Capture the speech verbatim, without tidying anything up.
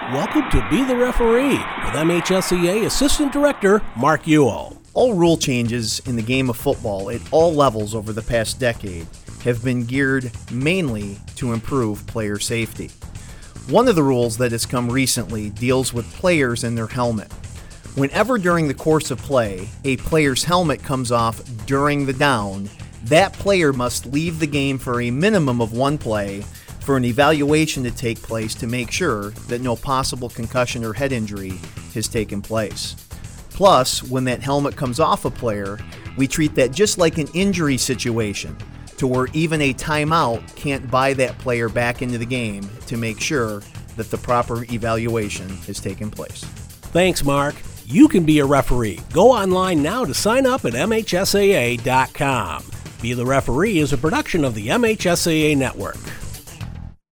Welcome to Be the Referee with M H S E A Assistant Director Mark Ewell. All rule changes in the game of football at all levels over the past decade have been geared mainly to improve player safety. One of the rules that has come recently deals with players and their helmet. Whenever during the course of play, a player's helmet comes off during the down, that player must leave the game for a minimum of one play for an evaluation to take place to make sure that no possible concussion or head injury has taken place. Plus, when that helmet comes off a player, we treat that just like an injury situation, to where even a timeout can't buy that player back into the game to make sure that the proper evaluation has taken place. Thanks, Mark. You can be a referee. Go online now to sign up at M H S A A dot com. Be the Referee is a production of the M H S A A Network.